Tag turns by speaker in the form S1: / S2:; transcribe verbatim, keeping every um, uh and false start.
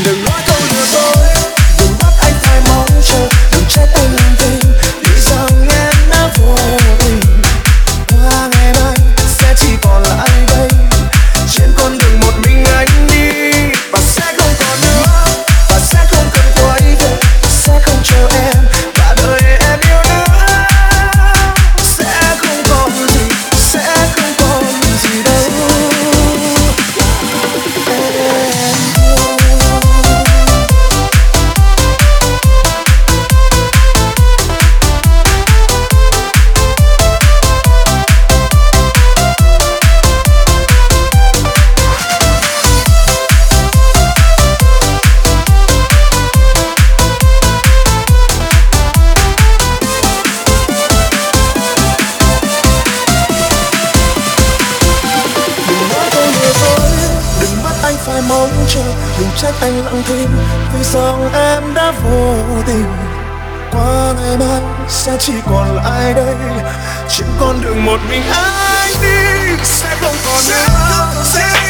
S1: Đừng nói câu lừa dối, đừng bắt anh phải mong chờ, đừng trách anh làm tình vì rằng em đã vô tình. Qua ngày mai sẽ chỉ còn lại đây, trên con đường một mình anh đi. Và sẽ không còn nữa, và sẽ không cần quay về, sẽ không chờ em cả đời em yêu nữa. Sẽ không còn gì, sẽ không còn gì đâu em yêu. Phải mong chờ, đừng trách anh lặng thinh vì rằng em đã vô tình. Qua ngày mai sẽ chỉ còn lại đây, trên con đường một mình anh đi. Sẽ không còn nữa, sẽ